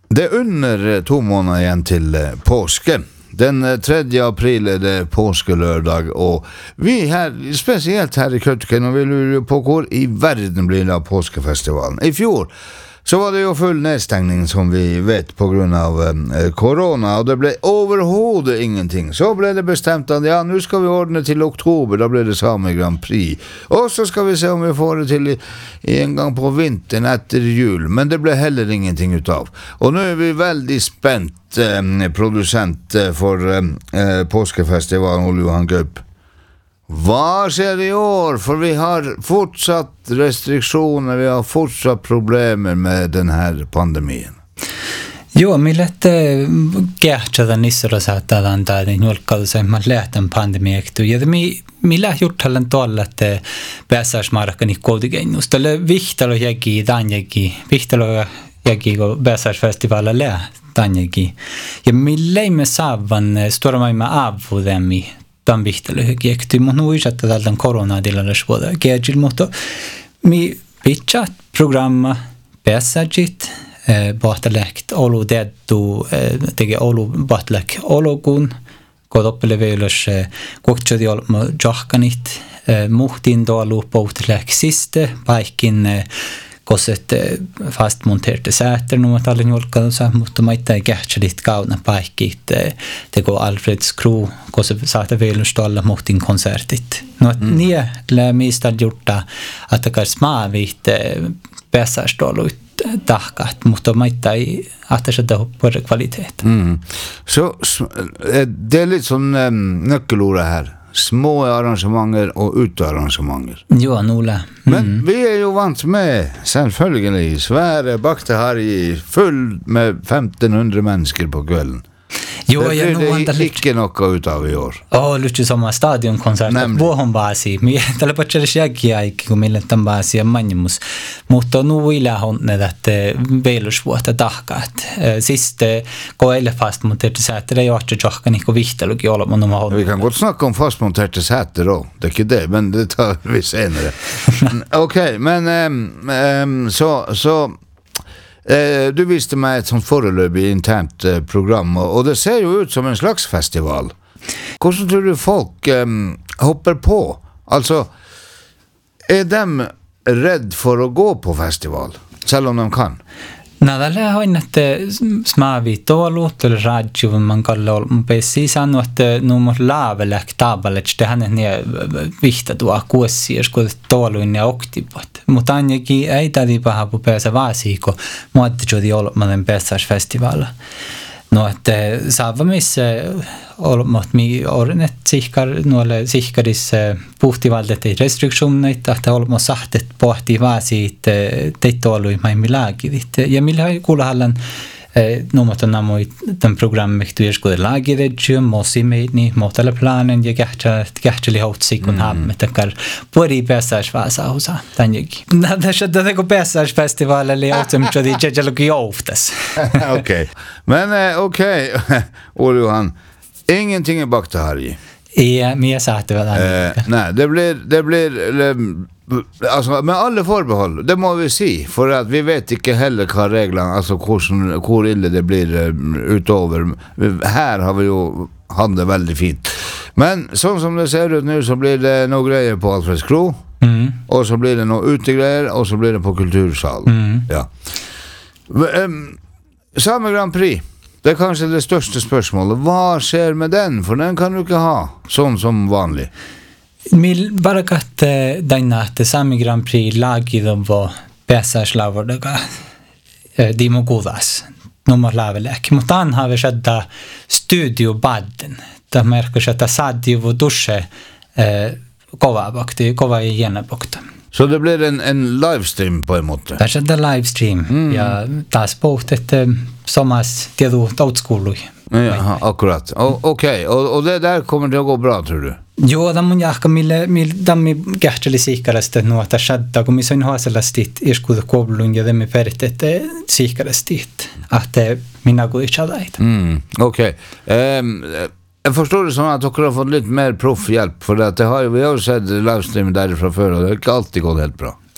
Det är under 2 månader igen till påske. Den 3 april är det påskelördag och vi här, speciellt här I Kautokeino, och vi lurer på hvor I verden blir det av påskefestivalen. I fjol så var det jo full nedstängning som vi vet på grund av corona, och det blev överhuvud ingenting. Så blev det bestämt att ja, nu ska vi ordna till oktober, då blir det Sami Grand Prix. Och så ska vi se om vi får det till en gång på vintern efter jul, men det blev heller ingenting utav. Och nu är vi väldigt spänt producent för påskefestivalen och Johan Gubb. Vad sker I år? För vi har fortsatt restriktioner, vi har fortsatt problem med den här pandemin. Joo, millette kähtsada nissara saattaa antaa niin julkkaudessa man lähtän pandemiektu. Ja millä juttallan tuolla että pääsäismarkkani koodigenus. Tällä vihtalo jäki tanjaki, vihtalo jäki ko pääsäisfestivalla lä tanjaki. Ja millä me saavan stormaimme avudemi tämän vihtalo jäki. Mun uisatta tältä koronadilalla svuoda. Käjil mutta mi pitchat programma pääsäjit bahtalekt olu deaddu tege olu bahtlek ologun kodoppelevelus kokchodi olma jahkanit muhtin doalu pohtlek siste paikin koset fast monterte säter numat allin julkansa mutta maittai kähtselit kauna paikit tego Alfreds crew koset saate velus doalla muhtin konsertit no nie lä mista gjorta att det smaavit pääsäsdolut tahkat, mutta maittai ahtaisetta på kvalitet. Så det är lite som nyckelord här. Små arrangementer och utarrangementer. Jo, Nola. Men vi är ju vant med selvfølgelig I Sverige bakte här I full med 1500 människor på kvällen. Jo, det är inte något utav I år. Lyhtsy sama stadionkonsert. Vuohon baasi. Tällä patselle jägiä kun millä tämän baasi ja manjumus. Mutta nuilla on näitä veilusvuotta tahkaat. Siste koelle fastmonterade sätter jag har jockan I vihtelukin olla mun oma. Vi kan gott snacka om fastmonterade sätter då. Det är inte det, men det tar vi senare. Okej, men så du visste mig ett sånt förelöpig internt program och det ser ju ut som en slags festival. Hvordan tror du folk hoppar på? Alltså, är de rädd för att gå på festival? Selv om de kan? Nädällä on että smaavi toolut eller radio man kallar pessi sanoo että nummer laavelek tabalech tähän ne vihta tuo kuussiers kun tooluin ja oktipot mutta ainakin ei tädi paha på päässä vaasiko muotti olmaden pääsfestival no että saavamis olmat mi ornet sihkar nuolle sihkaris puhtivaldet restriktioner että olmo sahtet pohti vaasi teittoului mai milagit ja millä kuulahallan nuomat namoi tämän programmektu jeskude lagiredju mosimeini motella planen ja kähteli hautsi kun hammetakar pori pääsfestivaasa tänjäkin nähdä tätä pääsfestivalille autem jadi jejalogi oftas. Okej. Men okej. Johan, ingenting I bakta Harry. Ja, men jag sa att det var nej, det blir alltså med alla förbehåll. Det må vi se för att vi vet inte heller vad reglerna alltså hur illa det blir utöver. Här har vi ju det väldigt fint. Men som det ser ut nu så blir det några grejer på Alfreds Crew. Och så blir det några utegrejer och så blir det på kultursal. Ja. Sami Grand Prix. Det är kanske det största spörsmålet. Vad sker med den? För den kan du inte ha sån som vanlig. Mil bara att denna att Sami Grand Prix lagid de var pääsäslavardaga Dimo Godas. Nummer lavelek. Mutta han har vi skett studiobadden. Där märker att saddi och dusche kova I genabokta. Så det blir en livestream på en måte? Det är en livestream. Ja, taas pohtet somas tiedu tautskoului. Ja, akkurat. Okej. Och det där kommer det att gå bra, tror du? Joo, tämä on jahka mille kähteli siikkarasta nuota shadda, kun missä on haaselastit iskuuta koulun ja tämä peritet siikkarastit. Ahte minä kuin chadait. Okej. Jag förstår det som att du har fått lite mer proffhjälp för att vi har ju sett livestream därifrån förr och det har inte alltid gått helt bra.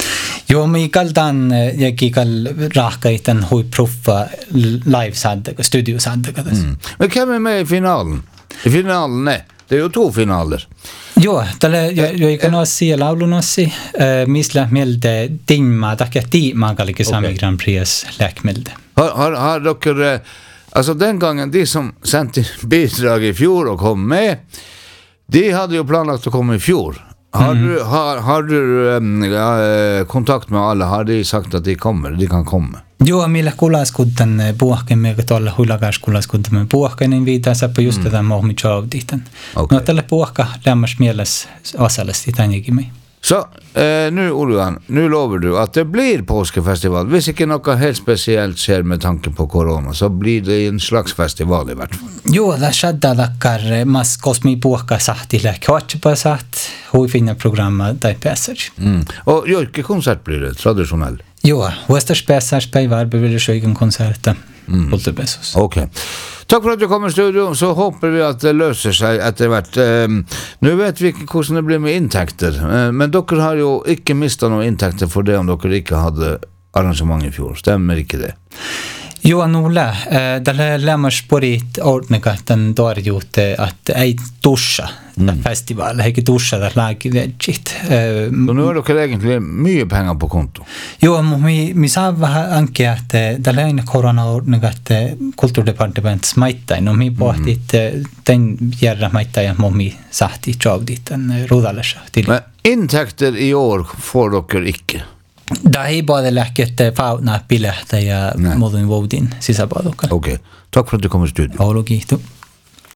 Jo, men kaldan jag ikal raka iten hui proffa live-saddaga, studio-saddaga. Men hvem med i finalen? I finalen, nej. Det är ju 2 finaler. Joo, jag kan också se laulunossi, misla melde dimma, takia tiimaa kallikin Sami Grand Prix läkmelde. Har dere, alltså den gången de som sände bidrag i fjol och kom med, de hade ju planlagt att komma i fjol. Har du kontakt med alla? Har de sagt att de kan komma? Joo, millä kulaskutten puhken, mikä tuolla hulakaaskulaskutten me puhken, niin viitaa sappa just tätä mohmitjouditen. No tällä puhka lämmäs mielessä osallisesti tännekin me. Så nu Ulvan, nu lovar du att det blir påskefestival. Hvis ikke något helt speciellt sker med tanke på corona, så blir det en slags festival i hvert fall. Joo, det skedde dakkar mas kosmi puhka sahtille kvartpa saht, hui finna programma där passage. Och jojkekonsert blir det, traditionell. Joo, huestas passage päivär blir det sjøyken konserter. Ultebesos. Okej. Tack för att du kom i studion, så hoppas vi att det löser sig etter hvert. Nu vet vi ikke hvordan det blir med intäkter, men dere har jo ikke mistet noen intäkter for det om dere ikke hadde arrangement i fjor. Stemmer ikke det? Jo, Nulla, det lämmas på ditt ordningen då gjort att ei duscha festival, ikke duscha det laget legit. Så nu har dere egentlig mye penger på konto? Jo, mi sa anke att det lägger corona-ordning att kulturdepartement smittar, och mi på att den järra smittar jag mi satt i jobb dit en rodalösa till. Men intäkter i år får dere ikke? Det är bara läcket fauna bilder där jag modern vodin sisa bara. Okej. Tack för att du kom i studion. Hallå,